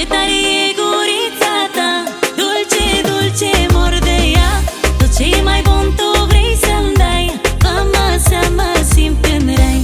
Dulce tare e gurița ta, dulce, dulce mor de ea. Tot ce e mai bun tu vrei să-mi dai, fă-mă să mă simt în rai.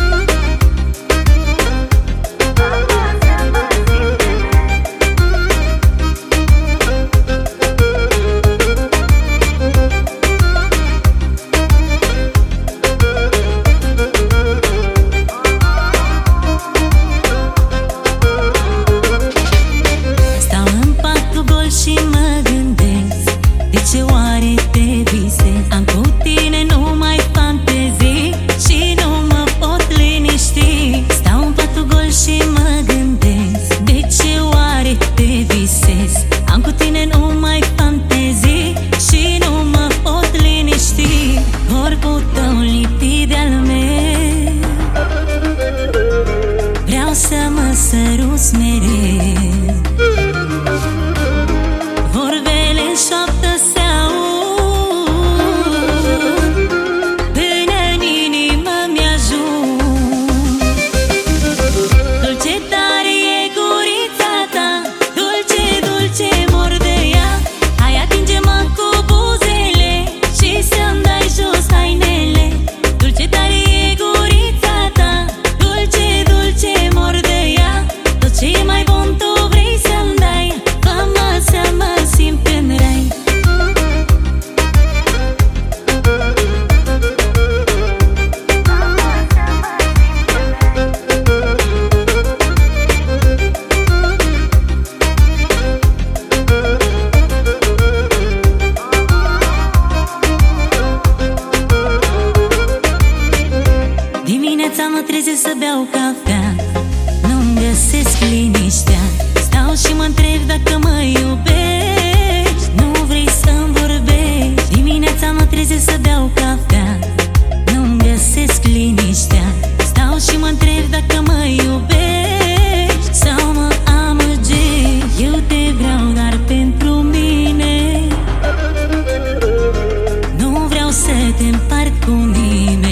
Și mă gândesc, de ce oare te visez? Am cu tine numai fantezii și nu mă pot liniști. Stau în patul gol și mă gândesc, de ce oare te visez? Am cu tine numai fantezii și nu mă pot liniști. Corpul tău lipit de-al meu, vreau să mă săruți mereu. Vorbele în șoaptă se aud, până în inimă mi-ajung. Dulce tare e gurița ta, dulce, dulce mor de ea. Hai atinge-mă cu buzele și să-mi dai jos hainele. Dulce tare e gurița ta, dulce, dulce mor de ea. Tot ce e mai bun tu vrei să-mi dai, fă-mă să mă simt în rai. Dimineața mă trezesc să beau cafea, nu-mi găsesc liniștea. Stau și mă întreb dacă mă iubești, nu vrei să-mi vorbești. Dimineața mă trezesc să beau cafea, nu-mi găsesc liniștea. Stau și mă întreb dacă mă iubești sau mă amăgești. Eu te vreau, dar pentru mine nu vreau să te împart cu nimeni.